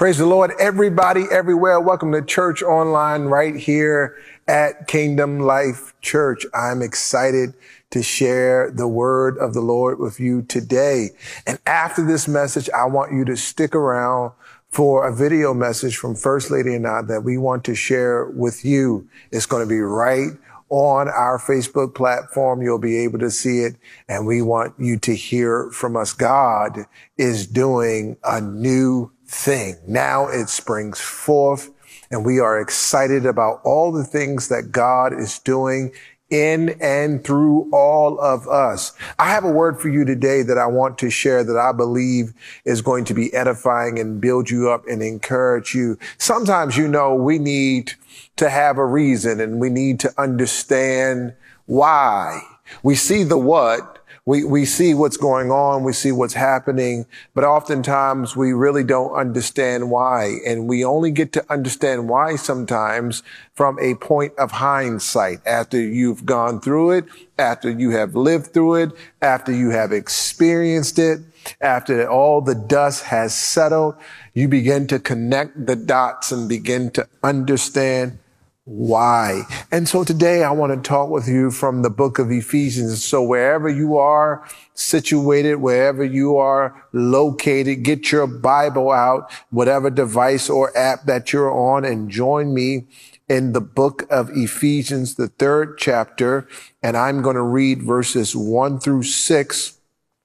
Praise the Lord, everybody, everywhere. Welcome to Church Online right here at Kingdom Life Church. I'm excited to share the word of the Lord with you today. And after this message, I want you to stick around for a video message from First Lady and I that we want to share with you. It's going to be right on our Facebook platform. You'll be able to see it, and we want you to hear from us. God is doing a new thing. Now it springs forth, and we are excited about all the things that God is doing in and through all of us. I have a word for you today that I want to share that I believe is going to be edifying and build you up and encourage you. Sometimes, we need to have a reason, and we need to understand why. We see the what. We see what's going on. We see what's happening, but oftentimes we really don't understand why. And we only get to understand why sometimes from a point of hindsight, after you've gone through it, after you have lived through it, after you have experienced it, after all the dust has settled, you begin to connect the dots and begin to understand why. And so today I want to talk with you from the book of Ephesians. So wherever you are situated, wherever you are located, get your Bible out, whatever device or app that you're on, and join me in the book of Ephesians, the 3rd chapter. And I'm going to read verses 1 through 6.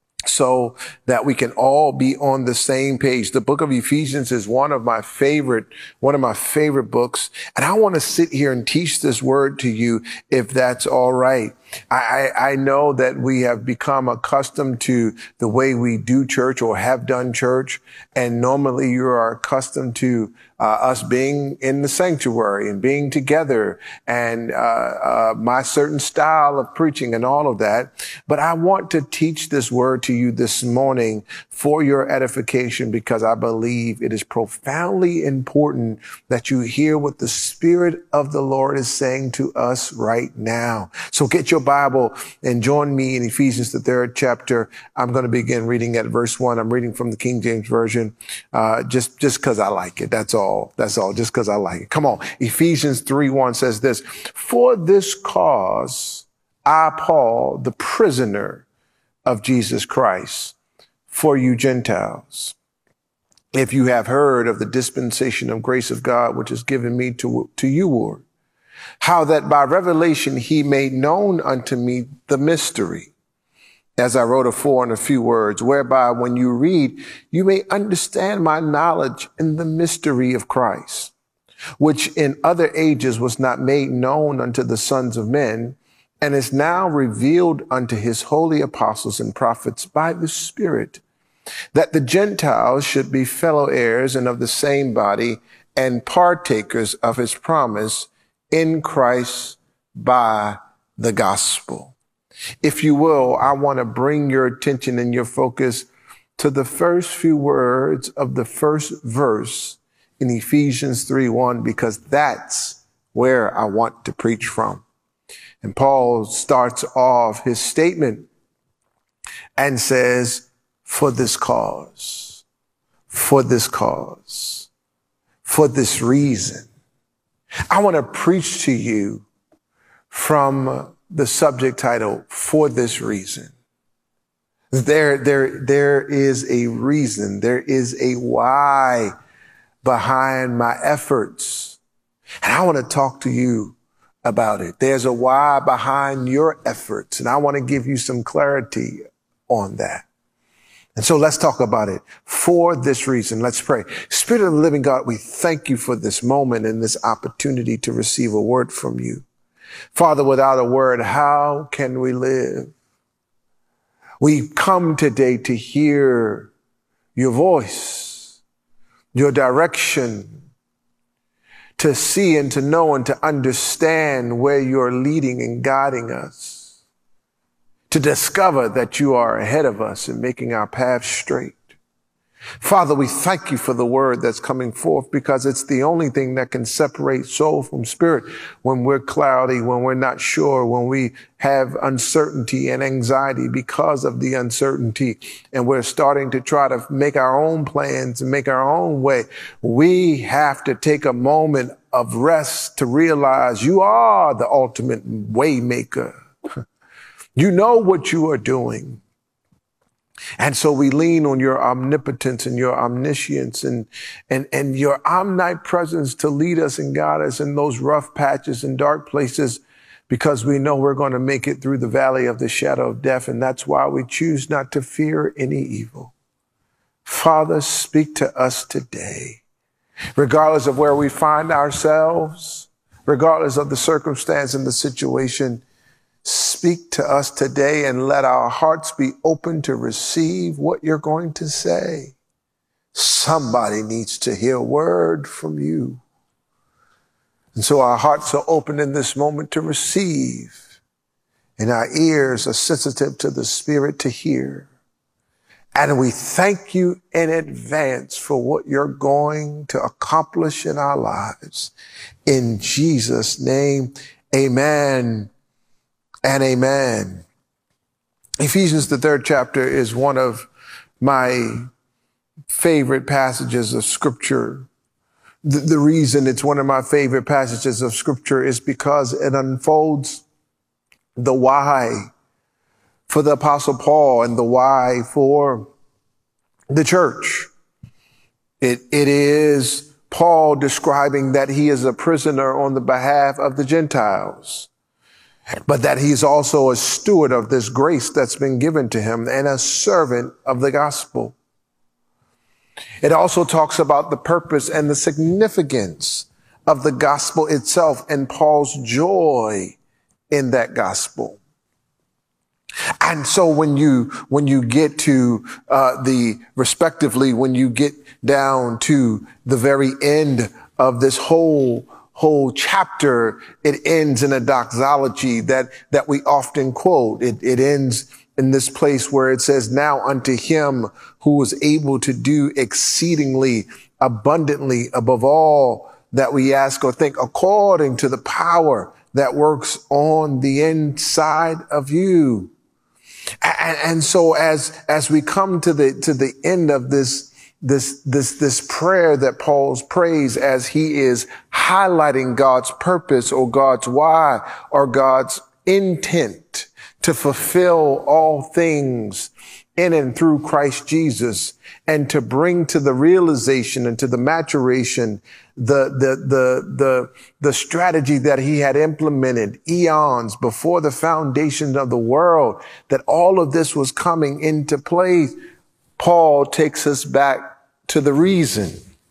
So that we can all be on the same page. The book of Ephesians is one of my favorite books. And I want to sit here and teach this word to you, if that's all right. I know that we have become accustomed to the way we do church or have done church. And normally you are accustomed to us being in the sanctuary and being together and my certain style of preaching and all of that. But I want to teach this word to you this morning for your edification, because I believe it is profoundly important that you hear what the Spirit of the Lord is saying to us right now. So get your Bible and join me in Ephesians, the 3rd chapter. I'm going to begin reading at verse 1. I'm reading from the King James Version, just because I like it. That's all. Just because I like it. Come on. Ephesians 3:1 says this: "For this cause, I, Paul, the prisoner of Jesus Christ, for you Gentiles, if you have heard of the dispensation of grace of God, which is given me to you, Lord, how that by revelation he made known unto me the mystery, as I wrote afore in a few words, whereby when you read, you may understand my knowledge in the mystery of Christ, which in other ages was not made known unto the sons of men, and is now revealed unto his holy apostles and prophets by the Spirit, that the Gentiles should be fellow heirs and of the same body, and partakers of his promise in Christ by the gospel." If you will, I want to bring your attention and your focus to the first few words of the first verse in Ephesians 3:1, because that's where I want to preach from. And Paul starts off his statement and says, "For this cause, for this cause, for this reason." I want to preach to you from the subject title, "For this reason." There is a reason. There is a why behind my efforts. And I want to talk to you about it. There's a why behind your efforts, and I want to give you some clarity on that. And so let's talk about it. For this reason, let's pray. Spirit of the living God, we thank you for this moment and this opportunity to receive a word from you. Father, without a word, how can we live? We come today to hear your voice, your direction, to see and to know and to understand where you're leading and guiding us, to discover that you are ahead of us and making our path straight. Father, we thank you for the word that's coming forth, because it's the only thing that can separate soul from spirit when we're cloudy, when we're not sure, when we have uncertainty and anxiety because of the uncertainty, and we're starting to try to make our own plans and make our own way. We have to take a moment of rest to realize you are the ultimate way maker. You know what you are doing. And so we lean on your omnipotence and your omniscience and your omnipresence to lead us and guide us in those rough patches and dark places, because we know we're going to make it through the valley of the shadow of death. And that's why we choose not to fear any evil. Father, speak to us today, regardless of where we find ourselves, regardless of the circumstance and the situation. Speak to us today and let our hearts be open to receive what you're going to say. Somebody needs to hear a word from you. And so our hearts are open in this moment to receive, and our ears are sensitive to the Spirit to hear. And we thank you in advance for what you're going to accomplish in our lives. In Jesus' name, amen. And amen. Ephesians, the 3rd chapter, is one of my favorite passages of scripture. The reason it's one of my favorite passages of scripture is because it unfolds the why for the Apostle Paul and the why for the church. It is Paul describing that he is a prisoner on the behalf of the Gentiles, but that he's also a steward of this grace that's been given to him and a servant of the gospel. It also talks about the purpose and the significance of the gospel itself and Paul's joy in that gospel. And so when you get to when you get down to the very end of this whole chapter, it ends in a doxology that we often quote. It ends in this place where it says, "Now unto him who was able to do exceedingly abundantly above all that we ask or think, according to the power that works on the inside of you." And so as we come to the end of this prayer that Paul prays, as he is highlighting God's purpose or God's why or God's intent to fulfill all things in and through Christ Jesus, and to bring to the realization and to the maturation the strategy that he had implemented eons before the foundation of the world, that all of this was coming into play. Paul takes us back to the reason.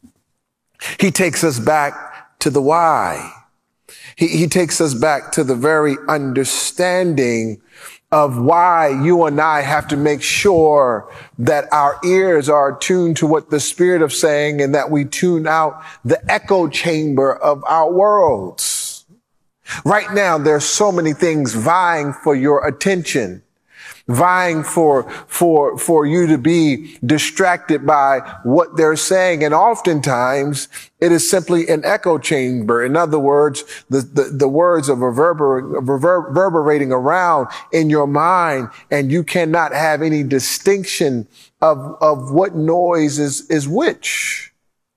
He takes us back to the why. He takes us back to the very understanding of why you and I have to make sure that our ears are tuned to what the Spirit is saying, and that we tune out the echo chamber of our worlds. Right now, there's so many things vying for your attention, vying for you to be distracted by what they're saying. And oftentimes it is simply an echo chamber. In other words, the words are reverberating around in your mind, and you cannot have any distinction of what noise is which.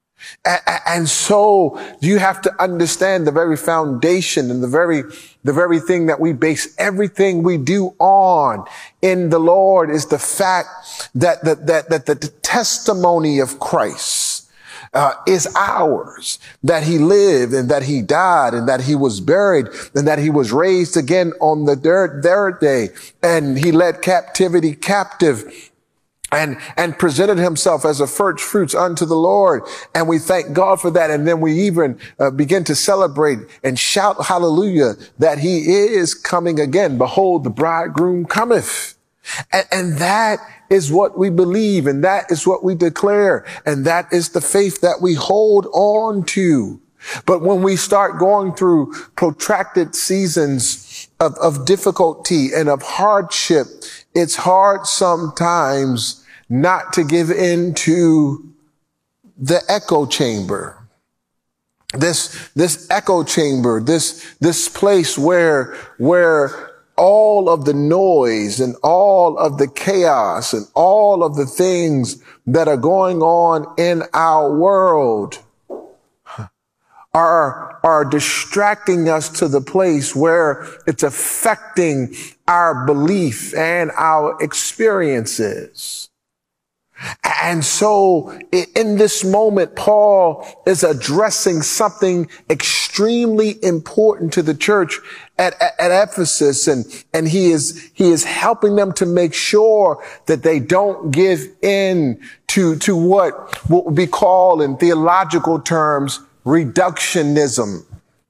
And so you have to understand the very foundation and the very thing that we base everything we do on in the Lord is the fact that the testimony of Christ is ours, that he lived and that he died and that he was buried and that he was raised again on the third day, and he led captivity captive and presented himself as a first fruits unto the Lord. And we thank God for that. And then we even begin to celebrate and shout hallelujah that he is coming again. Behold, the bridegroom cometh. And that is what we believe, and that is what we declare, and that is the faith that we hold on to. But when we start going through protracted seasons of difficulty and of hardship, it's hard sometimes not to give in to the echo chamber. This echo chamber, this place where all of the noise and all of the chaos and all of the things that are going on in our world are distracting us to the place where it's affecting our belief and our experiences. And so in this moment, Paul is addressing something extremely important to the church at Ephesus. And he is helping them to make sure that they don't give in to what would be called in theological terms, reductionism.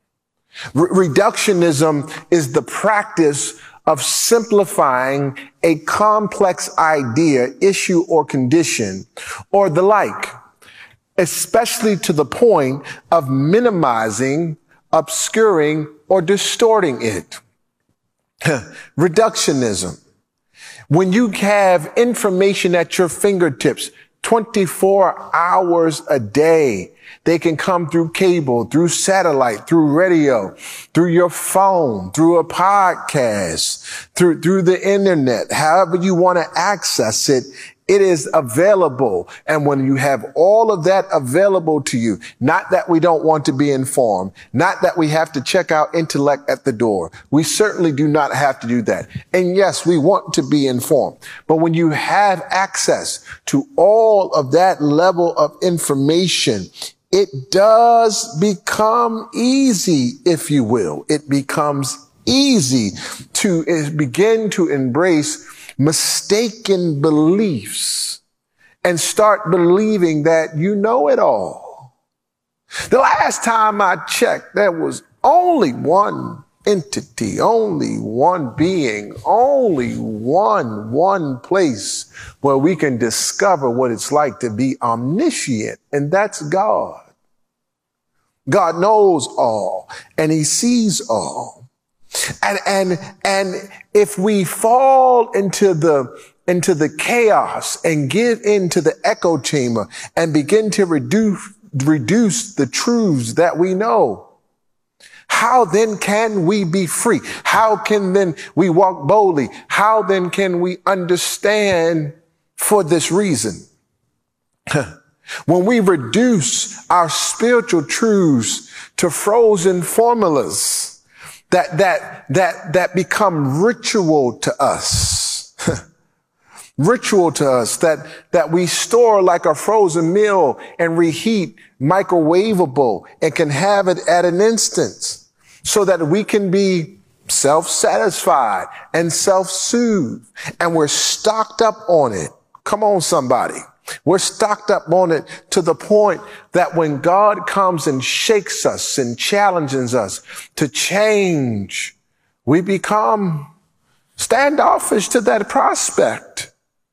Reductionism is the practice of simplifying a complex idea, issue, or condition, or the like, especially to the point of minimizing, obscuring, or distorting it. Reductionism. When you have information at your fingertips 24 hours a day, they can come through cable, through satellite, through radio, through your phone, through a podcast, through the internet, however you want to access it. It is available. And when you have all of that available to you, not that we don't want to be informed, not that we have to check our intellect at the door. We certainly do not have to do that. And yes, we want to be informed. But when you have access to all of that level of information, it does become easy, if you will. It becomes easy to begin to embrace mistaken beliefs and start believing that you know it all. The last time I checked, there was only one entity, only one being, only one place where we can discover what it's like to be omniscient, and that's God. God knows all, and he sees all. And if we fall into the chaos and give into the echo chamber and begin to reduce the truths that we know, how then can we be free? How can then we walk boldly? How then can we understand for this reason? When we reduce our spiritual truths to frozen formulas that become ritual to us, ritual to us, that we store like a frozen meal and reheat, microwavable, and can have it at an instant so that we can be self-satisfied and self-soothed. And we're stocked up on it. Come on, somebody. We're stocked up on it to the point that when God comes and shakes us and challenges us to change, we become standoffish to that prospect.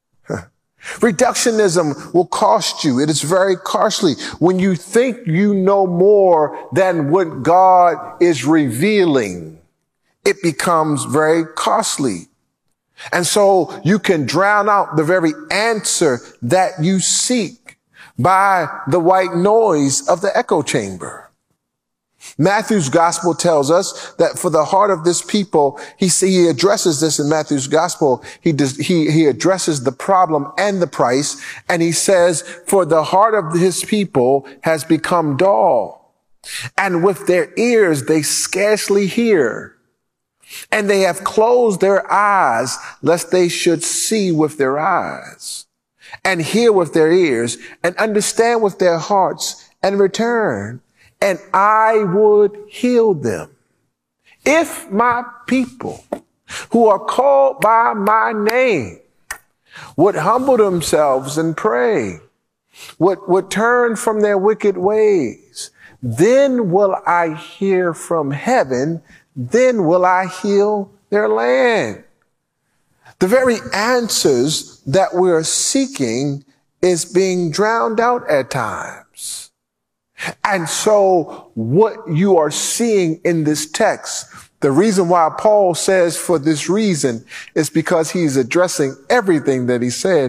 Reductionism will cost you. It is very costly when you think you know more than what God is revealing. It becomes very costly. And so you can drown out the very answer that you seek by the white noise of the echo chamber. Matthew's gospel tells us that for the heart of this people, he addresses this in Matthew's gospel. He addresses the problem and the price. And he says, for the heart of his people has become dull, and with their ears they scarcely hear. And they have closed their eyes, lest they should see with their eyes, and hear with their ears, and understand with their hearts, and return, and I would heal them. If my people who are called by my name would humble themselves and pray, would turn from their wicked ways, then will I hear from heaven, then will I heal their land. The very answers that we're seeking is being drowned out at times. And so what you are seeing in this text, the reason why Paul says for this reason is because he's addressing everything that he said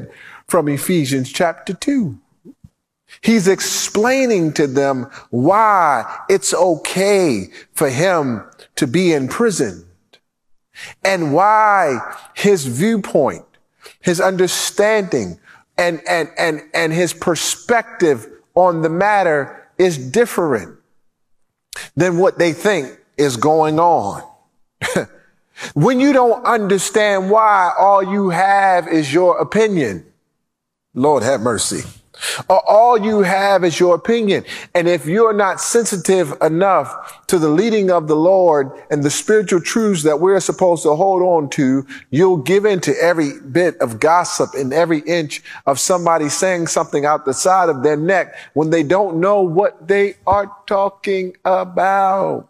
from Ephesians chapter 2. He's explaining to them why it's okay for him to be imprisoned and why his viewpoint, his understanding, and his perspective on the matter is different than what they think is going on. When you don't understand why, all you have is your opinion. Lord have mercy. All you have is your opinion. And if you're not sensitive enough to the leading of the Lord and the spiritual truths that we're supposed to hold on to, you'll give in to every bit of gossip and every inch of somebody saying something out the side of their neck when they don't know what they are talking about.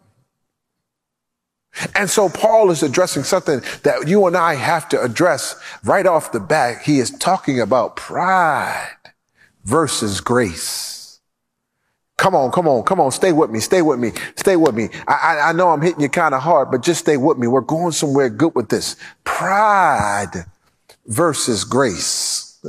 And so Paul is addressing something that you and I have to address right off the bat. He is talking about pride versus grace. Come on. Stay with me. I know I'm hitting you kind of hard, but just stay with me. We're going somewhere good with this. Pride versus grace.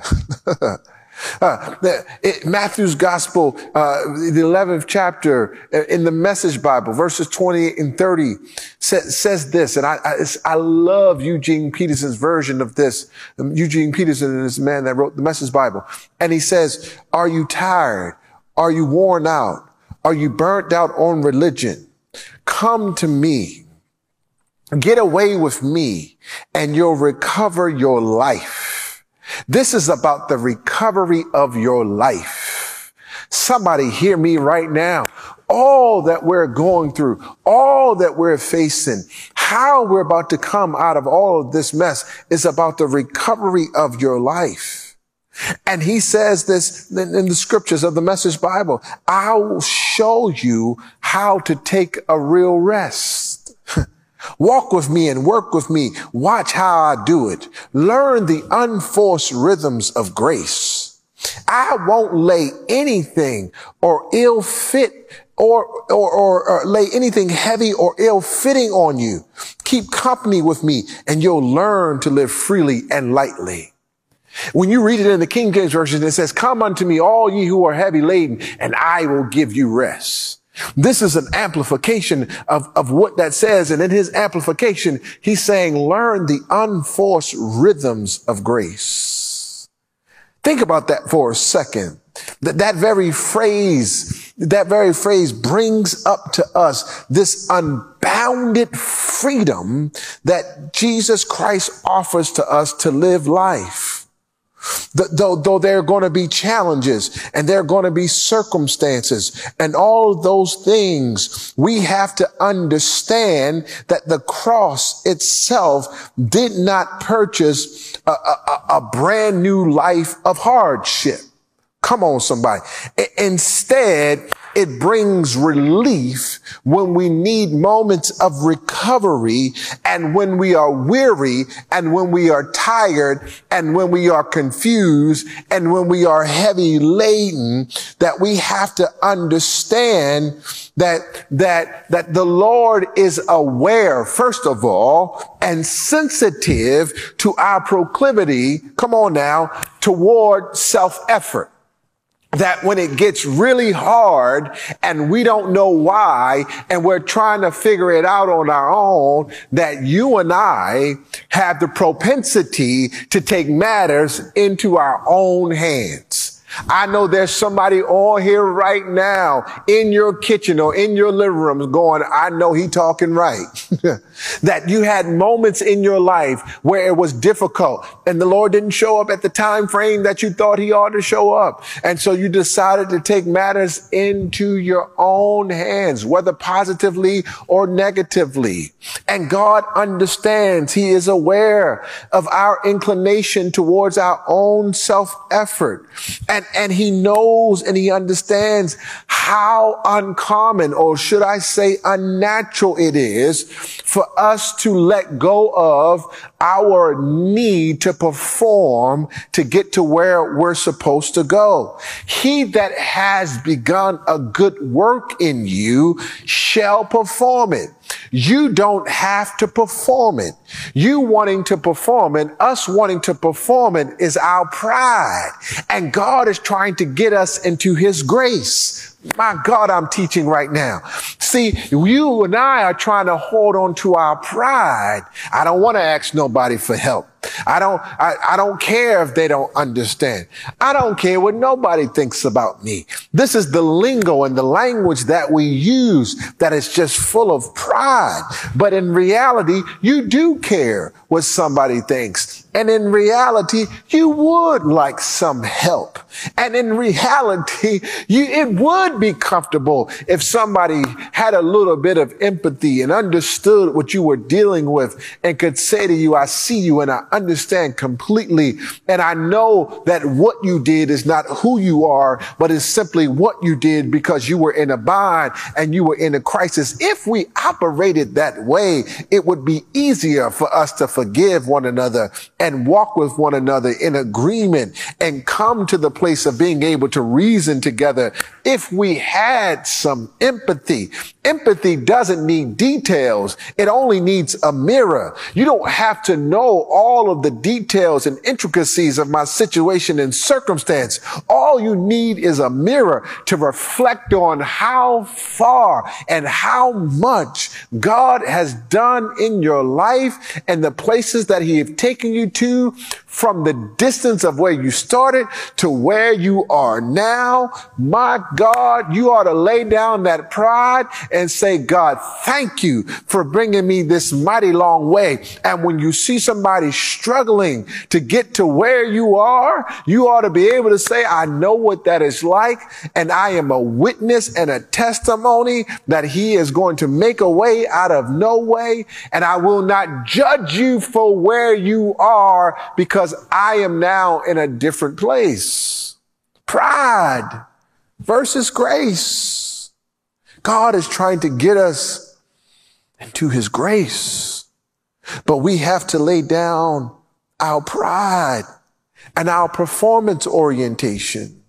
Matthew's gospel, the 11th chapter in the Message Bible, verses 28 and 30 says this. And I love Eugene Peterson's version of this. Eugene Peterson is the man that wrote the Message Bible. And he says, are you tired? Are you worn out? Are you burnt out on religion? Come to me. Get away with me and you'll recover your life. This is about the recovery of your life. Somebody hear me right now. All that we're going through, all that we're facing, how we're about to come out of all of this mess is about the recovery of your life. And he says this in the scriptures of the Message Bible. I will show you how to take a real rest. Walk with me and work with me. Watch how I do it. Learn the unforced rhythms of grace. I won't lay anything or ill fit or lay anything heavy or ill fitting on you. Keep company with me and you'll learn to live freely and lightly. When you read it in the King James Version, it says, come unto me, all ye who are heavy laden, and I will give you rest. This is an amplification of what that says. And in his amplification, he's saying, learn the unforced rhythms of grace. Think about that for a second. That very phrase brings up to us this unbounded freedom that Jesus Christ offers to us to live life. Though there are going to be challenges and there are going to be circumstances and all of those things, we have to understand that the cross itself did not purchase a brand new life of hardship. Come on, somebody. Instead, it brings relief when we need moments of recovery and when we are weary and when we are tired and when we are confused and when we are heavy laden, that we have to understand that the Lord is aware, first of all, and sensitive to our proclivity, come on now, toward self-effort. That when it gets really hard and we don't know why and we're trying to figure it out on our own, that you and I have the propensity to take matters into our own hands. I know there's somebody on here right now in your kitchen or in your living room going, I know he talking right. That you had moments in your life where it was difficult and the Lord didn't show up at the time frame that you thought he ought to show up. And so you decided to take matters into your own hands, whether positively or negatively. And God understands. He is aware of our inclination towards our own self-effort. And he knows and he understands how uncommon, or should I say unnatural, it is for us to let go of our need to perform to get to where we're supposed to go. He that has begun a good work in you shall perform it. You don't have to perform it. You wanting to perform it, us wanting to perform it is our pride. And God is trying to get us into his grace. My God, I'm teaching right now. See, you and I are trying to hold on to our pride. I don't want to ask nobody for help. I don't care if they don't understand. I don't care what nobody thinks about me. This is the lingo and the language that we use that is just full of pride. But in reality, you do care what somebody thinks. And in reality, you would like some help. And in reality, it would be comfortable if somebody had a little bit of empathy and understood what you were dealing with and could say to you, I see you and I understand completely. And I know that what you did is not who you are, but is simply what you did because you were in a bind and you were in a crisis. If we operated that way, it would be easier for us to forgive one another and walk with one another in agreement and come to the place of being able to reason together if we had some empathy. Empathy doesn't need details. It only needs a mirror. You don't have to know all of the details and intricacies of my situation and circumstance. All you need is a mirror to reflect on how far and how much God has done in your life and the places that he has taken you to, from the distance of where you started to where you are now. My God, you ought to lay down that pride and say, God, thank you for bringing me this mighty long way. And when you see somebody struggling to get to where you are, you ought to be able to say, I know what that is like. And I am a witness and a testimony that he is going to make a way out of no way. And I will not judge you for where you are because I am now in a different place. Pride versus grace. God is trying to get us into his grace, but we have to lay down our pride and our performance orientation.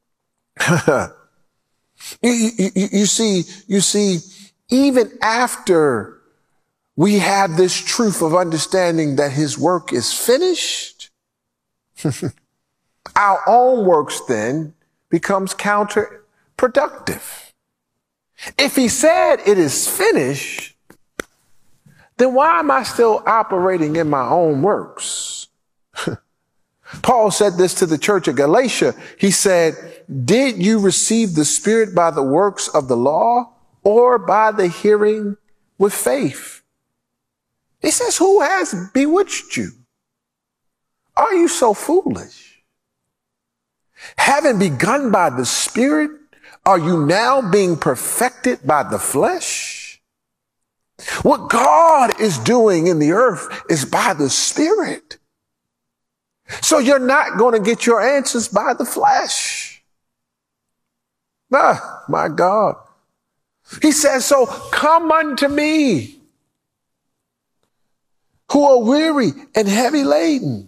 You see, even after we have this truth of understanding that his work is finished, our own works then becomes counterproductive. If he said it is finished, then why am I still operating in my own works? Paul said this to the church of Galatia. He said, did you receive the Spirit by the works of the law or by the hearing with faith? He says, who has bewitched you? Are you so foolish? Having begun by the Spirit, are you now being perfected by the flesh? What God is doing in the earth is by the Spirit. So you're not going to get your answers by the flesh. Ah, my God. He says, so come unto me who are weary and heavy laden.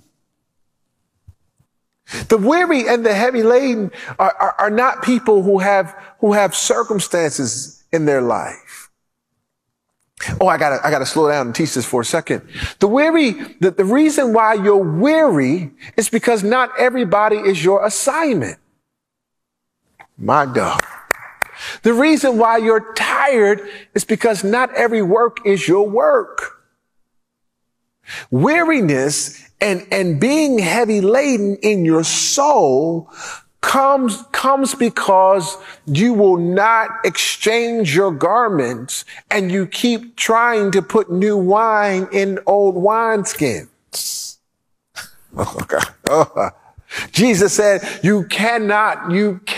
The weary and the heavy laden are not people who have circumstances in their life. Oh, I gotta slow down and teach this for a second. The reason why you're weary is because not everybody is your assignment. My God. The reason why you're tired is because not every work is your work. Weariness and being heavy laden in your soul comes because you will not exchange your garments and you keep trying to put new wine in old wineskins. Oh God. Oh. Jesus said, you cannot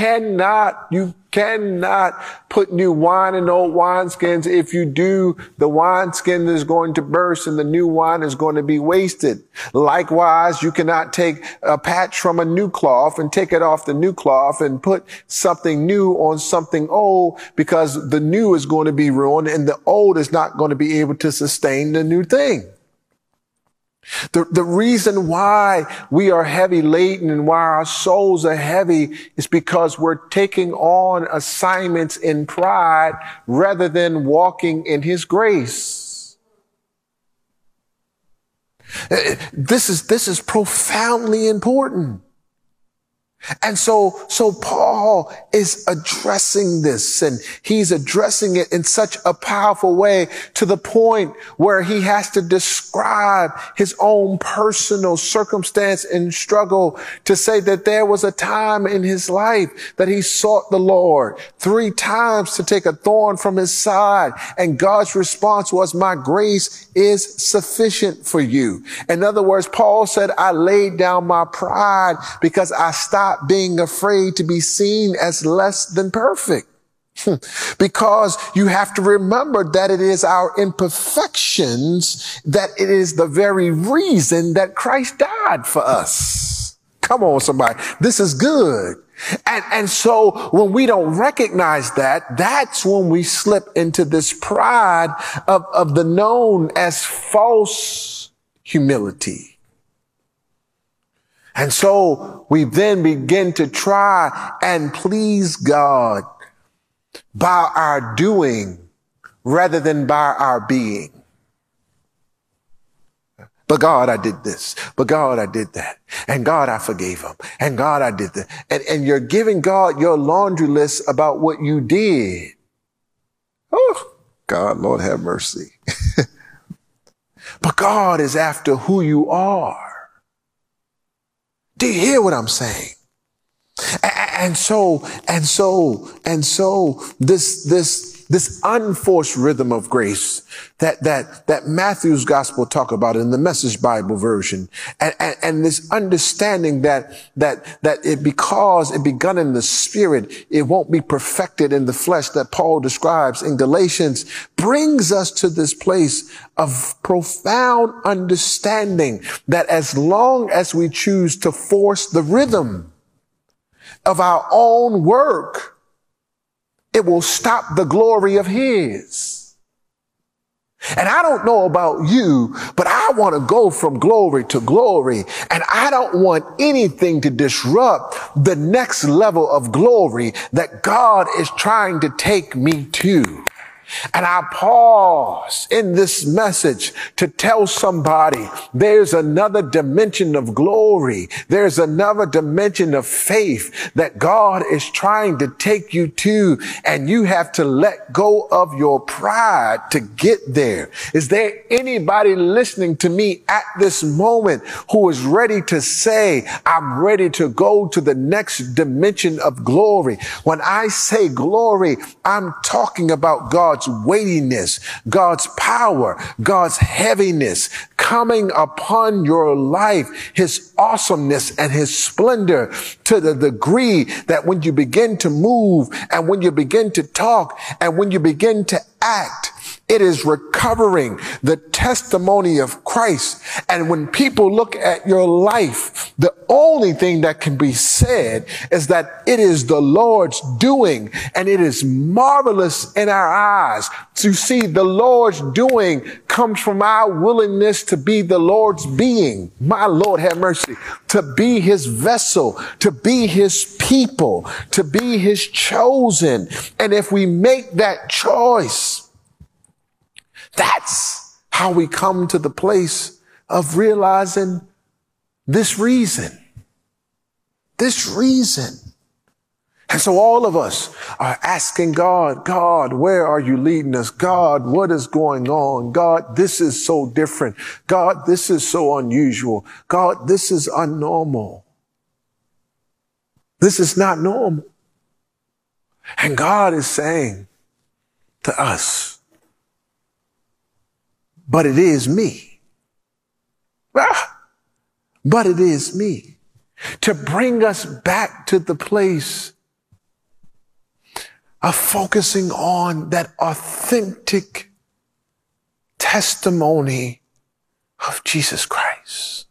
put new wine in old wineskins. If you do, the wineskin is going to burst and the new wine is going to be wasted. Likewise, you cannot take a patch from a new cloth and take it off the new cloth and put something new on something old, because the new is going to be ruined and the old is not going to be able to sustain the new thing. The reason why we are heavy laden and why our souls are heavy is because we're taking on assignments in pride rather than walking in his grace. This is profoundly important. And so Paul is addressing this, and he's addressing it in such a powerful way to the point where he has to describe his own personal circumstance and struggle to say that there was a time in his life that he sought the Lord 3 times to take a thorn from his side. And God's response was, my grace is sufficient for you. In other words, Paul said, I laid down my pride because I stopped being afraid to be seen as less than perfect. Because you have to remember that it is our imperfections, that it is the very reason that Christ died for us. Come on, somebody. This is good. And so when we don't recognize that, that's when we slip into this pride of the known as false humility. And so we then begin to try and please God by our doing rather than by our being. But God, I did this. But God, I did that. And God, I forgave him. And God, I did that. And you're giving God your laundry list about what you did. Oh, God, Lord have mercy. But God is after who you are. Do you hear what I'm saying? And so this unforced rhythm of grace that Matthew's gospel talk about in the Message Bible version, and this understanding that it, because it begun in the spirit, it won't be perfected in the flesh that Paul describes in Galatians, brings us to this place of profound understanding that as long as we choose to force the rhythm of our own work, it will stop the glory of his. And I don't know about you, but I want to go from glory to glory. And I don't want anything to disrupt the next level of glory that God is trying to take me to. And I pause in this message to tell somebody there's another dimension of glory. There's another dimension of faith that God is trying to take you to, and you have to let go of your pride to get there. Is there anybody listening to me at this moment who is ready to say, I'm ready to go to the next dimension of glory? When I say glory, I'm talking about God's weightiness, God's power, God's heaviness coming upon your life, his awesomeness and his splendor to the degree that when you begin to move and when you begin to talk and when you begin to act, it is recovering the testimony of Christ. And when people look at your life, the only thing that can be said is that it is the Lord's doing, and it is marvelous in our eyes. To see the Lord's doing comes from our willingness to be the Lord's being. My Lord have mercy. To be his vessel, to be his people, to be his chosen. And if we make that choice, that's how we come to the place of realizing this reason. And so all of us are asking God, God, where are you leading us? God, what is going on? God, this is so different. God, this is so unusual. God, this is unnormal. This is not normal. And God is saying to us, but it is me. But it is me. To bring us back to the place of focusing on that authentic testimony of Jesus Christ.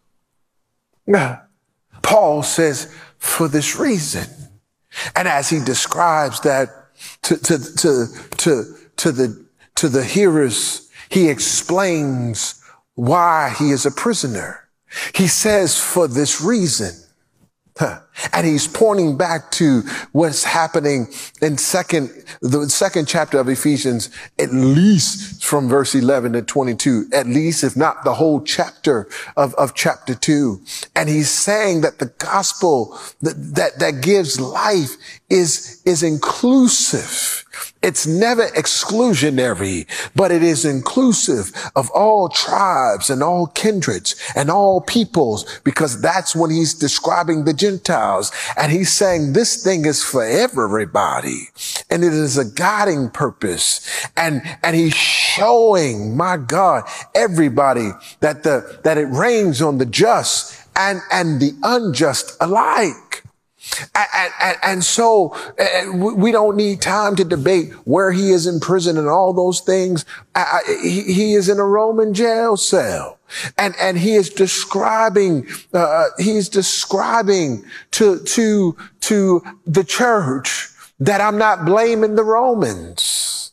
Paul says, for this reason. And as he describes that to the hearers, he explains why he is a prisoner. He says, for this reason. And he's pointing back to what's happening in the second chapter of Ephesians, at least from verse 11 to 22, at least, if not the whole chapter of chapter 2. And he's saying that the gospel that gives life is inclusive. It's never exclusionary, but it is inclusive of all tribes and all kindreds and all peoples, because that's when he's describing the Gentiles. And he's saying this thing is for everybody, and it is a guiding purpose. And he's showing, my God, everybody that it rains on the just and the unjust alike. And so we don't need time to debate where he is in prison and all those things. He is in a Roman jail cell, and he is describing to the church that I'm not blaming the Romans.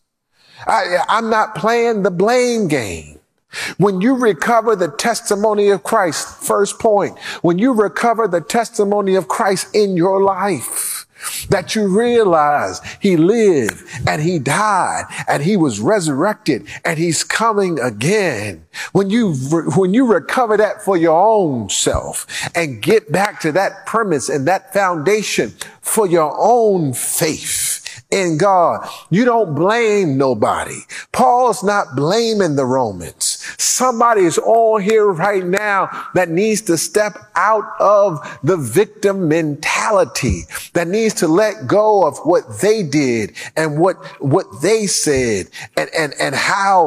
I'm not playing the blame game. When you recover the testimony of Christ, first point, when you recover the testimony of Christ in your life, that you realize he lived and he died and he was resurrected and he's coming again. When you recover that for your own self and get back to that premise and that foundation for your own faith in God, you don't blame nobody. Paul's not blaming the Romans. Somebody is on here right now that needs to step out of the victim mentality, that needs to let go of what they did and what they said and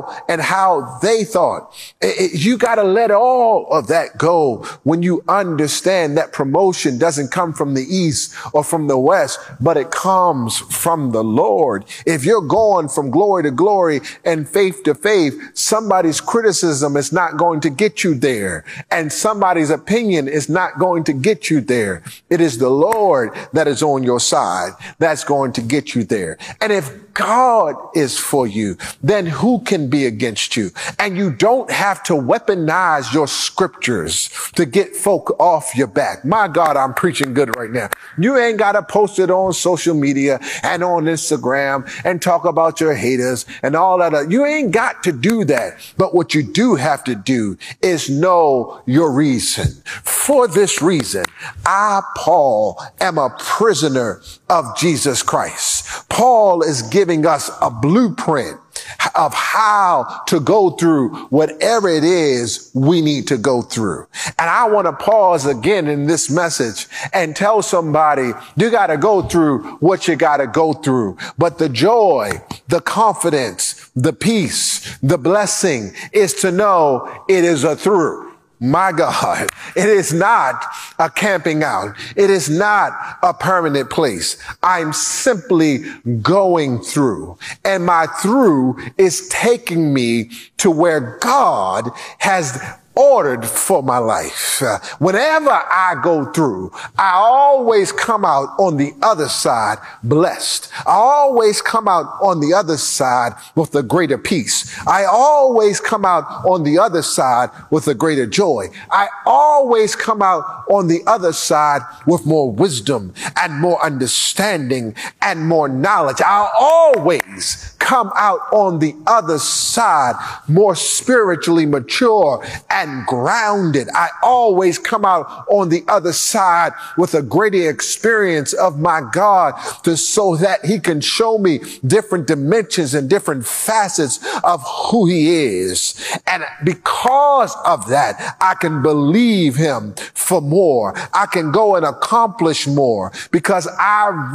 how they thought. You got to let all of that go when you understand that promotion doesn't come from the east or from the west, but it comes from the Lord. If you're going from glory to glory and faith to faith, somebody's criticism is not going to get you there, and somebody's opinion is not going to get you there. It is the Lord that is on your side that's going to get you there. And if God is for you, then who can be against you? And you don't have to weaponize your scriptures to get folk off your back. My God, I'm preaching good right now. You ain't got to post it on social media and on Instagram and talk about your haters and all that. You ain't got to do that. But what you do have to do is know your reason. For this reason, I, Paul, am a prisoner of Jesus Christ. Paul is giving us a blueprint of how to go through whatever it is we need to go through. And I want to pause again in this message and tell somebody, you got to go through what you got to go through. But the joy, the confidence, the peace, the blessing is to know it is a through. My God, it is not a camping out. It is not a permanent place. I'm simply going through, and my through is taking me to where God has ordered for my life. Whenever I go through, I always come out on the other side blessed. I always come out on the other side with a greater peace. I always come out on the other side with a greater joy. I always come out on the other side with more wisdom and more understanding and more knowledge. I always come out on the other side more spiritually mature and grounded. I always come out on the other side with a greater experience of my God, so that he can show me different dimensions and different facets of who he is. And because of that, I can believe him for more. I can go and accomplish more because I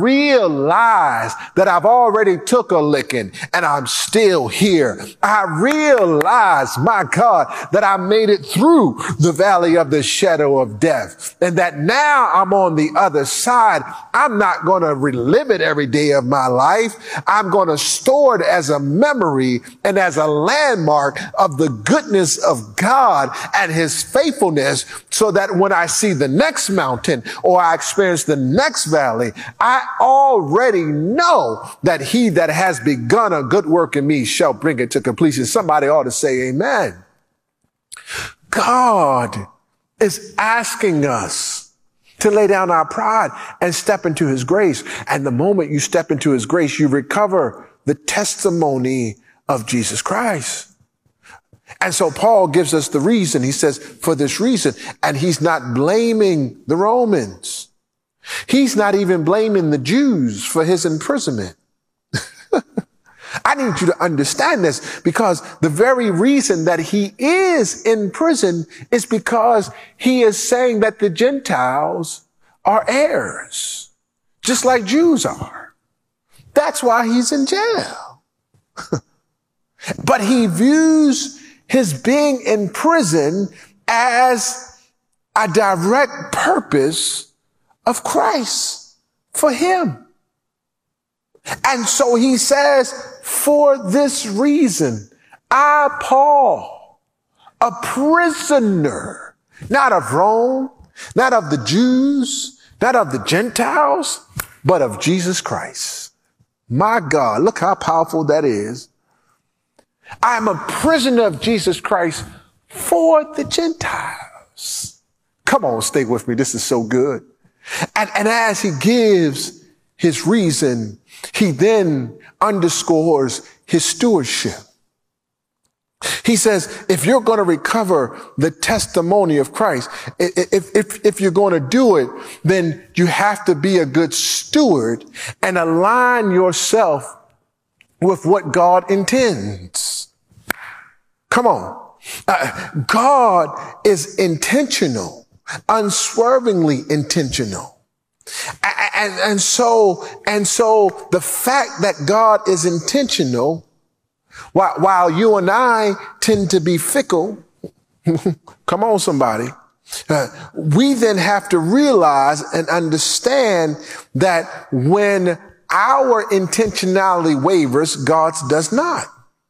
realize that I've already took a licking and I'm still here. I realize, my God, that I made it through the valley of the shadow of death, and that now I'm on the other side. I'm not going to relive it every day of my life. I'm going to store it as a memory and as a landmark of the goodness of God and his faithfulness, so that when I see the next mountain or I experience the next valley, I already know that he that has begun a good work in me shall bring it to completion. Somebody ought to say amen. God is asking us to lay down our pride and step into his grace. And the moment you step into his grace, you recover the testimony of Jesus Christ. And so Paul gives us the reason. He says, for this reason, and he's not blaming the Romans. He's not even blaming the Jews for his imprisonment. I need you to understand this, because the very reason that he is in prison is because he is saying that the Gentiles are heirs, just like Jews are. That's why he's in jail. But he views his being in prison as a direct purpose of Christ for him. And so he says, for this reason, I, Paul, a prisoner, not of Rome, not of the Jews, not of the Gentiles, but of Jesus Christ. My God, look how powerful that is. I am a prisoner of Jesus Christ for the Gentiles. Come on, stay with me. This is so good. And as he gives his reason, he then underscores his stewardship. He says, if you're going to recover the testimony of Christ, if you're going to do it, then you have to be a good steward and align yourself with what God intends. Come on. God is intentional, unswervingly intentional. And so the fact that God is intentional, while you and I tend to be fickle, come on, somebody, we then have to realize and understand that when our intentionality wavers, God's does not.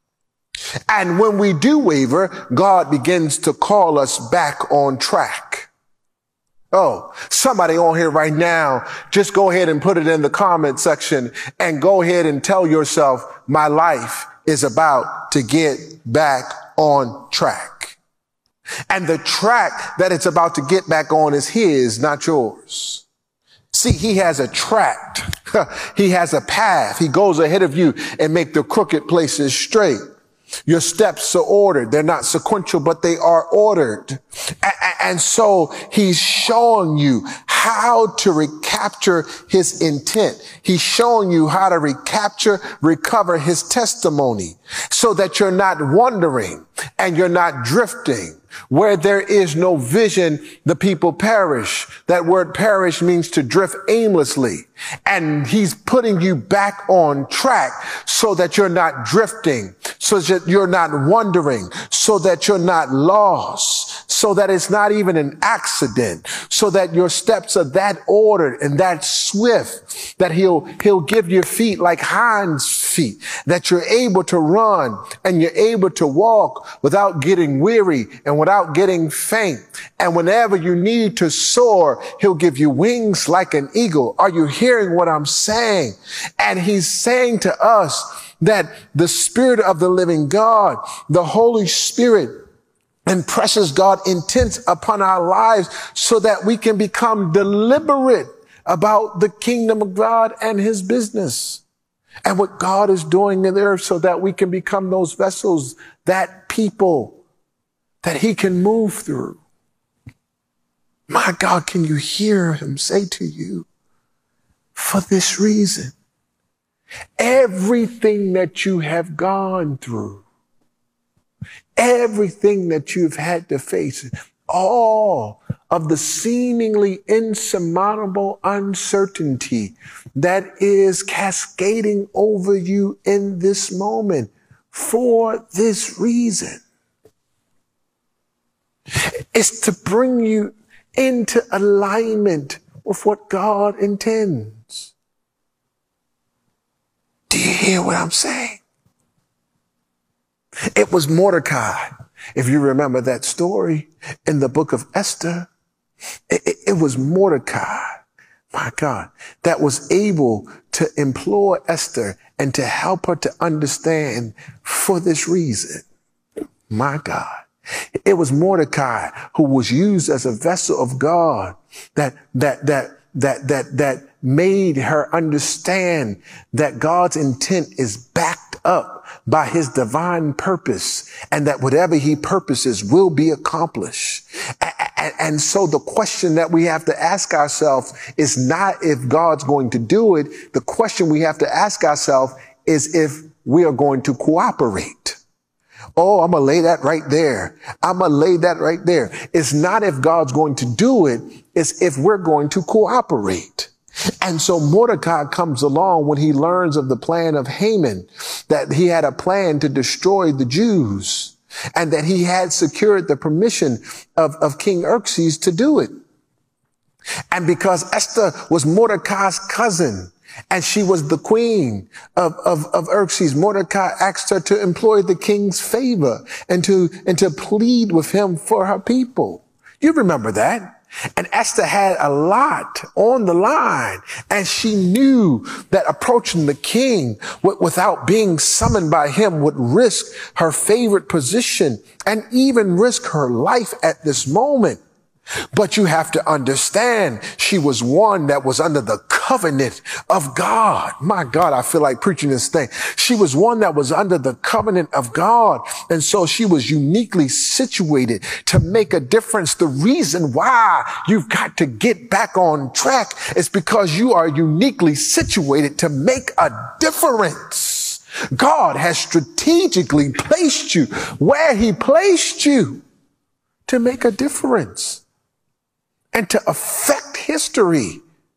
And when we do waver, God begins to call us back on track. Oh, somebody on here right now, just go ahead and put it in the comment section and go ahead and tell yourself, my life is about to get back on track. And the track that it's about to get back on is his, not yours. See, he has a tract. He has a path. He goes ahead of you and make the crooked places straight. Your steps are ordered. They're not sequential, but they are ordered. And so he's showing you how to recapture his intent. He's showing you how to recover his testimony so that you're not wandering and you're not drifting. Where there is no vision, the people perish. That word perish means to drift aimlessly. And he's putting you back on track so that you're not drifting, so that you're not wandering, so that you're not lost, so that it's not even an accident, so that your steps are that ordered and that swift that he'll give your feet like hinds feet, that you're able to run and you're able to walk without getting weary and without getting faint. And whenever you need to soar, he'll give you wings like an eagle. Are you hearing what I'm saying? And he's saying to us that the Spirit of the living God, the Holy Spirit, impresses God intent upon our lives so that we can become deliberate about the kingdom of God and his business and what God is doing in the earth, so that we can become those vessels, that people that he can move through. My God, can you hear him say to you, for this reason, everything that you have gone through, everything that you've had to face, all of the seemingly insurmountable uncertainty that is cascading over you in this moment, for this reason, is to bring you into alignment with what God intends. Do you hear what I'm saying? It was Mordecai, if you remember that story in the book of Esther. It was Mordecai, my God, that was able to implore Esther and to help her to understand, for this reason, my God, It was Mordecai who was used as a vessel of God that made her understand that God's intent is backed up by his divine purpose, and that whatever he purposes will be accomplished. And so the question that we have to ask ourselves is not if God's going to do it. The question we have to ask ourselves is if we are going to cooperate. Oh, I'm going to lay that right there. I'm going to lay that right there. It's not if God's going to do it. It's if we're going to cooperate. And so Mordecai comes along when he learns of the plan of Haman, that he had a plan to destroy the Jews, and that he had secured the permission of King Xerxes to do it. And because Esther was Mordecai's cousin, and she was the queen of Xerxes, Mordecai asked her to employ the king's favor and to plead with him for her people. You remember that? And Esther had a lot on the line, and she knew that approaching the king without being summoned by him would risk her favorite position and even risk her life at this moment. But you have to understand, she was one that was under the covenant of God. My God, I feel like preaching this thing. She was one that was under the covenant of God. And so she was uniquely situated to make a difference. The reason why you've got to get back on track is because you are uniquely situated to make a difference. God has strategically placed you where he placed you to make a difference and to affect history.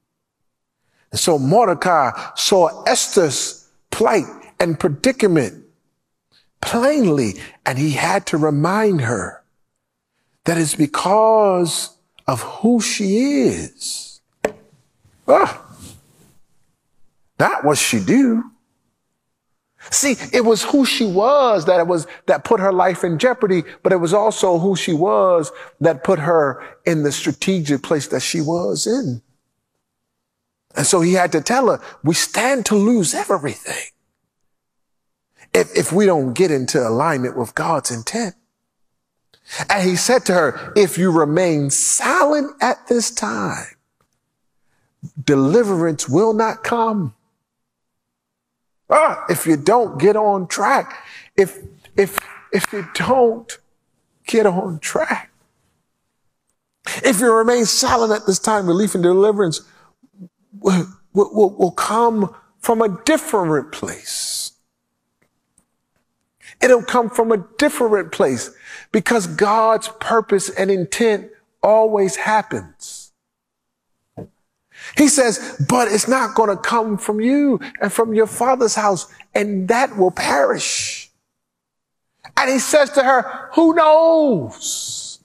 And so Mordecai saw Esther's plight and predicament plainly, and he had to remind her that it's because of who she is. Not what she do. See, it was who she was that put her life in jeopardy, but it was also who she was that put her in the strategic place that she was in. And so he had to tell her, we stand to lose everything if we don't get into alignment with God's intent. And he said to her, if you remain silent at this time, deliverance will not come. If you don't get on track, if you don't get on track, if you remain silent at this time, relief and deliverance will come from a different place. It'll come from a different place because God's purpose and intent always happens. He says, but it's not going to come from you and from your father's house, and that will perish. And he says to her, who knows?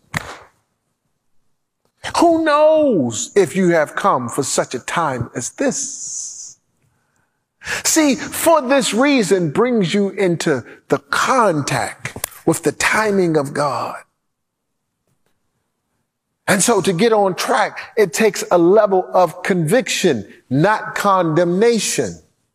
Who knows if you have come for such a time as this? See, for this reason brings you into the contact with the timing of God. And so to get on track, it takes a level of conviction, not condemnation,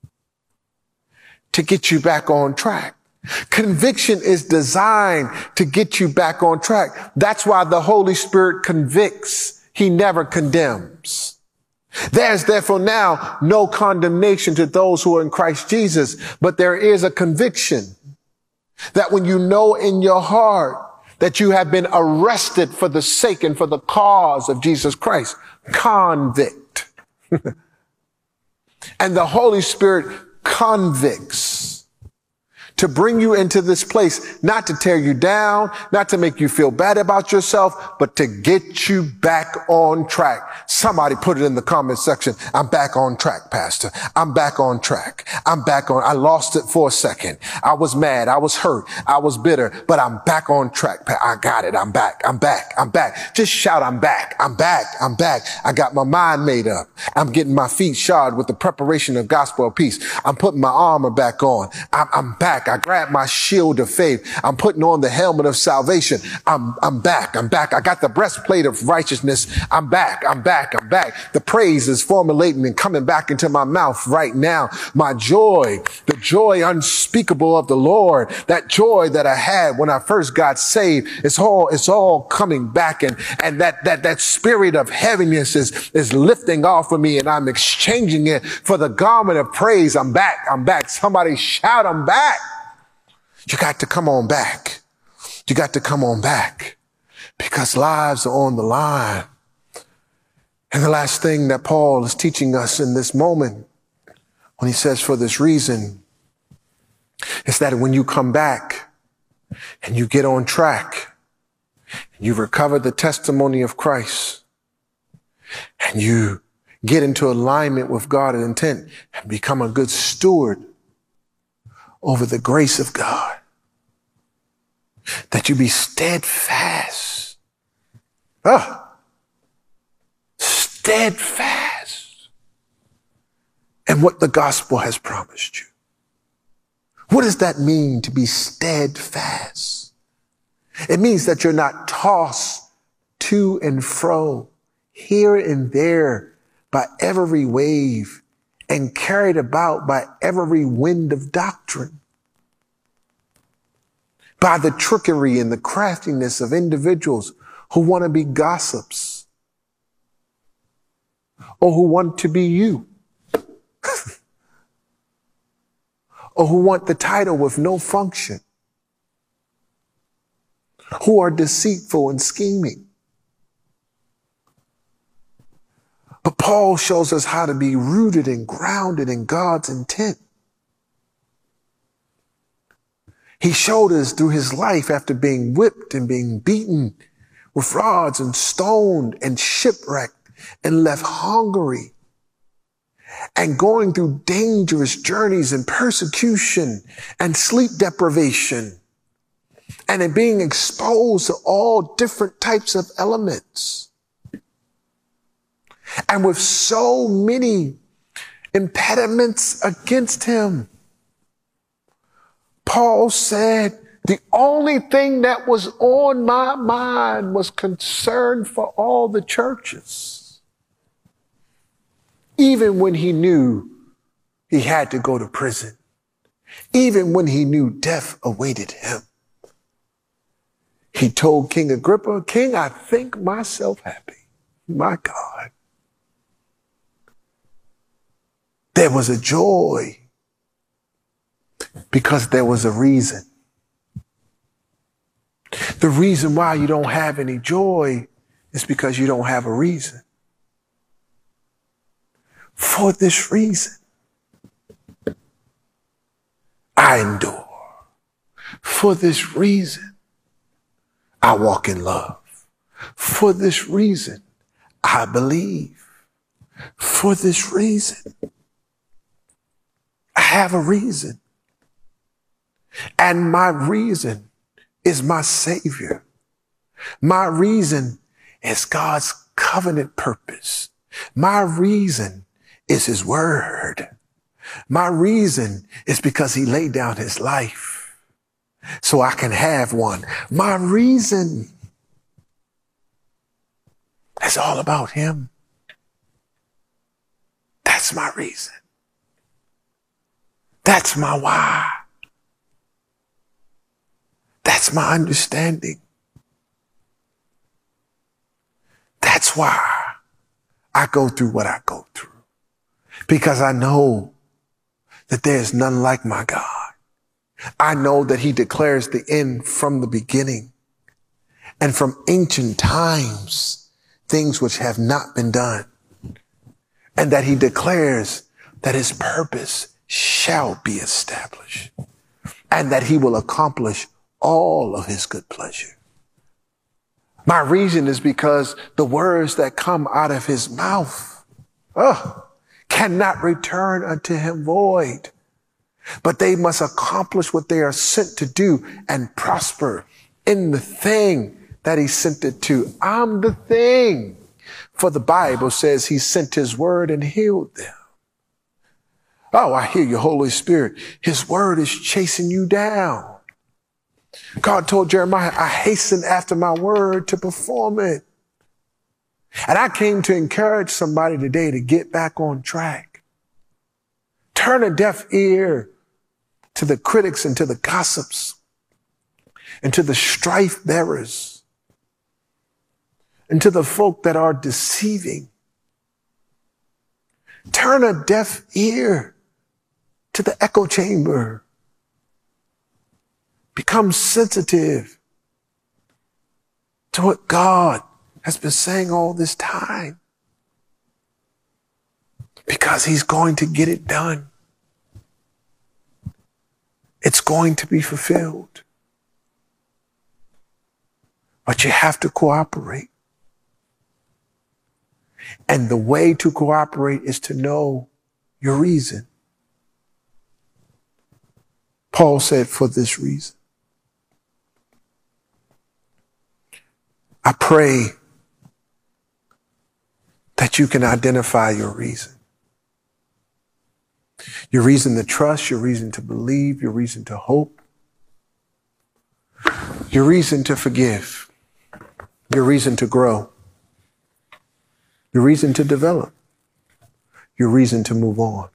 to get you back on track. Conviction is designed to get you back on track. That's why the Holy Spirit convicts. He never condemns. There's therefore now no condemnation to those who are in Christ Jesus, but there is a conviction that when you know in your heart that you have been arrested for the sake and for the cause of Jesus Christ. Convict. And the Holy Spirit convicts to bring you into this place, not to tear you down, not to make you feel bad about yourself, but to get you back on track. Somebody put it in the comment section. I'm back on track, Pastor. I'm back on track. I lost it for a second. I was mad. I was hurt. I was bitter, but I'm back on track. I got it. I'm back. Just shout, I'm back. I got my mind made up. I'm getting my feet shod with the preparation of gospel of peace. I'm putting my armor back on. I'm back. back. I grab my shield of faith. I'm putting on the helmet of salvation. I'm back. I got the breastplate of righteousness. I'm back. The praise is formulating and coming back into my mouth right now. My joy, the joy unspeakable of the Lord, that joy that I had when I first got saved, it's all coming back. And that spirit of heaviness is lifting off of me, and I'm exchanging it for the garment of praise. I'm back. Somebody shout, I'm back. You got to come on back. You got to come on back because lives are on the line. And the last thing that Paul is teaching us in this moment, when he says for this reason, is that when you come back and you get on track, and you recover the testimony of Christ, and you get into alignment with God's intent and become a good steward over the grace of God, that you be steadfast. Steadfast in what the gospel has promised you. What does that mean to be steadfast? It means that you're not tossed to and fro, here and there, by every wave and carried about by every wind of doctrine, by the trickery and the craftiness of individuals who want to be gossips or who want to be you or who want the title with no function, who are deceitful and scheming. But Paul shows us how to be rooted and grounded in God's intent. He showed us through his life after being whipped and being beaten with rods and stoned and shipwrecked and left hungry and going through dangerous journeys and persecution and sleep deprivation and in being exposed to all different types of elements. And with so many impediments against him, Paul said, the only thing that was on my mind was concern for all the churches. Even when he knew he had to go to prison, even when he knew death awaited him, he told King Agrippa, King, I think myself happy. My God. There was a joy because there was a reason. The reason why you don't have any joy is because you don't have a reason. For this reason, I endure. For this reason, I walk in love. For this reason, I believe. For this reason, I have a reason. And my reason is my Savior. My reason is God's covenant purpose. My reason is his word. My reason is because he laid down his life so I can have one. My reason is all about him. That's my reason. That's my why. That's my understanding. That's why I go through what I go through. Because I know that there's none like my God. I know that he declares the end from the beginning and from ancient times, things which have not been done. And that he declares that his purpose shall be established and that he will accomplish all of his good pleasure. My reason is because the words that come out of his mouth cannot return unto him void, but they must accomplish what they are sent to do and prosper in the thing that he sent it to. I'm the thing. For the Bible says he sent his word and healed them. Oh, I hear you, Holy Spirit. His word is chasing you down. God told Jeremiah, I hasten after my word to perform it. And I came to encourage somebody today to get back on track. Turn a deaf ear to the critics and to the gossips and to the strife bearers and to the folk that are deceiving. Turn a deaf ear to the echo chamber. Become sensitive to what God has been saying all this time, because he's going to get it done. It's going to be fulfilled. But you have to cooperate. And the way to cooperate is to know your reason. Paul said, for this reason. I pray that you can identify your reason. Your reason to trust, your reason to believe, your reason to hope, your reason to forgive, your reason to grow, your reason to develop, your reason to move on.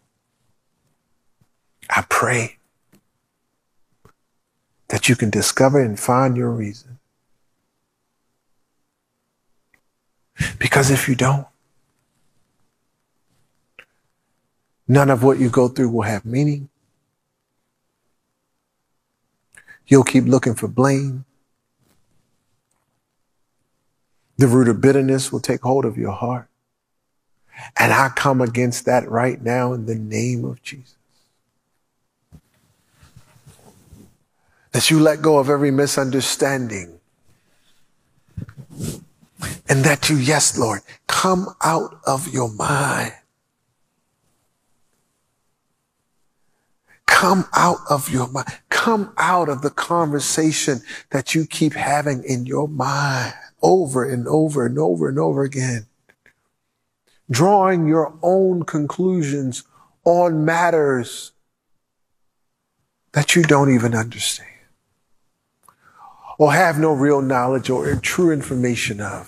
I pray that you can discover and find your reason. Because if you don't, none of what you go through will have meaning. You'll keep looking for blame. The root of bitterness will take hold of your heart. And I come against that right now in the name of Jesus. That you let go of every misunderstanding. And that you, yes, Lord, come out of your mind. Come out of your mind. Come out of the conversation that you keep having in your mind over and over and over and over again. Drawing your own conclusions on matters that you don't even understand or have no real knowledge or true information of.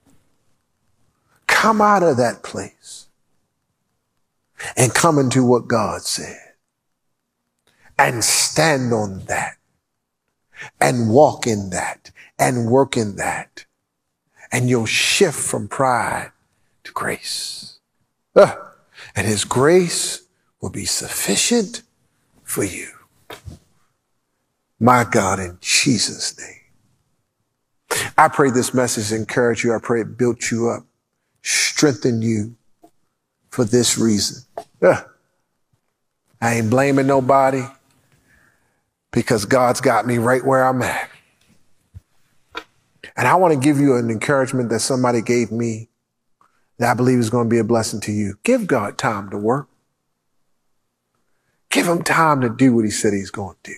Come out of that place and come into what God said. And stand on that, and walk in that, and work in that. And you'll shift from pride to grace. And his grace will be sufficient for you. My God, in Jesus' name. I pray this message encouraged you. I pray it built you up, strengthened you for this reason. I ain't blaming nobody, because God's got me right where I'm at. And I want to give you an encouragement that somebody gave me that I believe is going to be a blessing to you. Give God time to work. Give him time to do what he said he's going to do.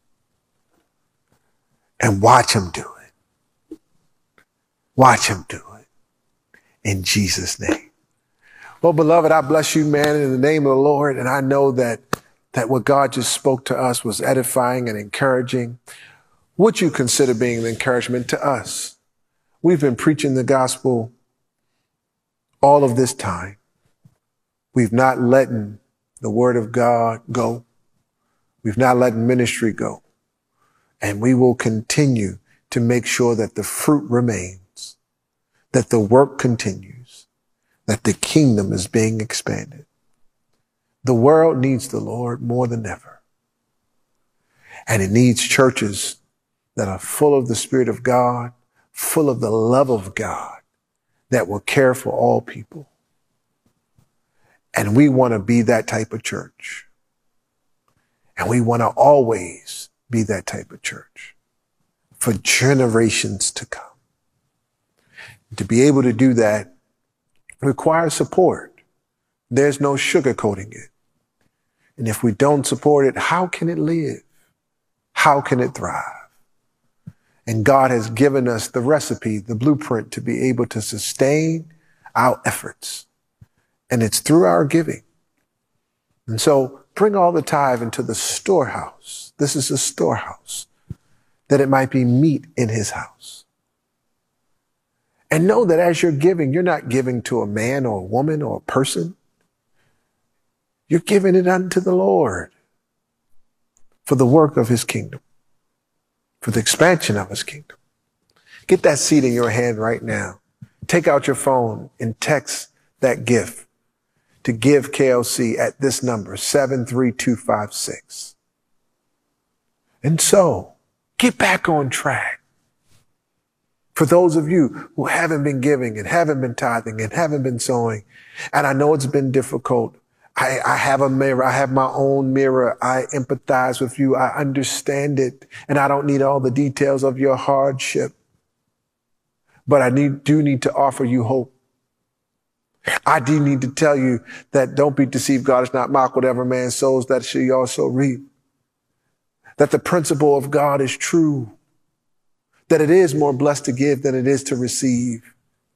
And watch him do it. Watch him do it. In Jesus' name. Well, beloved, I bless you, man, in the name of the Lord. And I know that what God just spoke to us was edifying and encouraging. Would you consider being an encouragement to us? We've been preaching the gospel all of this time. We've not letting the word of God go. We've not letting ministry go. And we will continue to make sure that the fruit remains, that the work continues, that the kingdom is being expanded. The world needs the Lord more than ever. And it needs churches that are full of the Spirit of God, full of the love of God, that will care for all people. And we want to be that type of church. And we want to always be that type of church for generations to come. To be able to do that requires support. There's no sugarcoating it. And if we don't support it, how can it live? How can it thrive? And God has given us the recipe, the blueprint to be able to sustain our efforts. And it's through our giving. And so bring all the tithe into the storehouse. This is a storehouse, that it might be meat in his house. And know that as you're giving, you're not giving to a man or a woman or a person. You're giving it unto the Lord for the work of his kingdom, for the expansion of his kingdom. Get that seed in your hand right now. Take out your phone and text that gift to Give KLC at this number, 73256. And so get back on track. For those of you who haven't been giving and haven't been tithing and haven't been sowing, and I know it's been difficult. I have a mirror. I have my own mirror. I empathize with you. I understand it. And I don't need all the details of your hardship. But I do need to offer you hope. I do need to tell you that don't be deceived. God is not mocked. Whatever man sows, that shall he also reap. That the principle of God is true. That it is more blessed to give than it is to receive.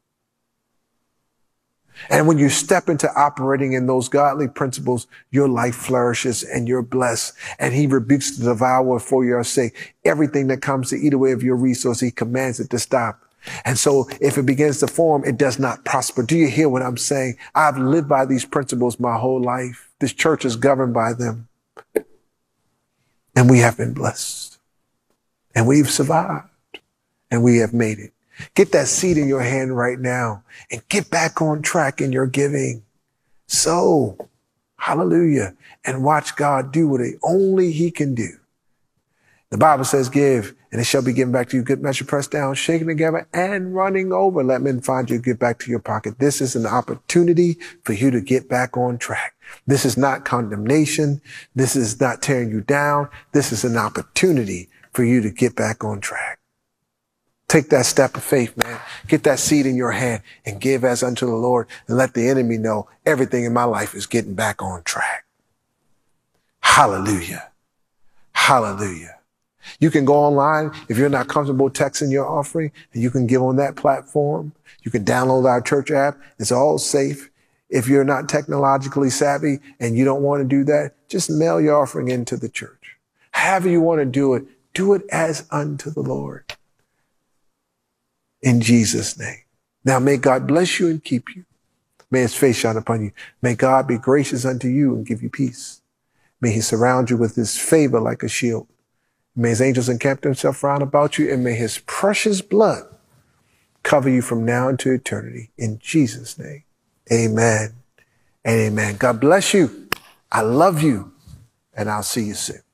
And when you step into operating in those godly principles, your life flourishes and you're blessed. And he rebukes the devourer for your sake. Everything that comes to eat away of your resource, he commands it to stop. And so if it begins to form, it does not prosper. Do you hear what I'm saying? I've lived by these principles my whole life. This church is governed by them. And we have been blessed. And we've survived. And we have made it. Get that seed in your hand right now and get back on track in your giving. So, hallelujah. And watch God do what only he can do. The Bible says, give, and it shall be given back to you. Good measure, pressed down, shaken together, and running over. Let men find you, get back to your pocket. This is an opportunity for you to get back on track. This is not condemnation. This is not tearing you down. This is an opportunity for you to get back on track. Take that step of faith, man. Get that seed in your hand and give as unto the Lord and let the enemy know everything in my life is getting back on track. Hallelujah. Hallelujah. You can go online if you're not comfortable texting your offering, and you can give on that platform. You can download our church app. It's all safe. If you're not technologically savvy and you don't want to do that, just mail your offering into the church. However you want to do it as unto the Lord. In Jesus' name. Now may God bless you and keep you. May his face shine upon you. May God be gracious unto you and give you peace. May he surround you with his favor like a shield. May his angels encamp themselves round about you, and may his precious blood cover you from now into eternity. In Jesus' name, amen and amen. God bless you. I love you, and I'll see you soon.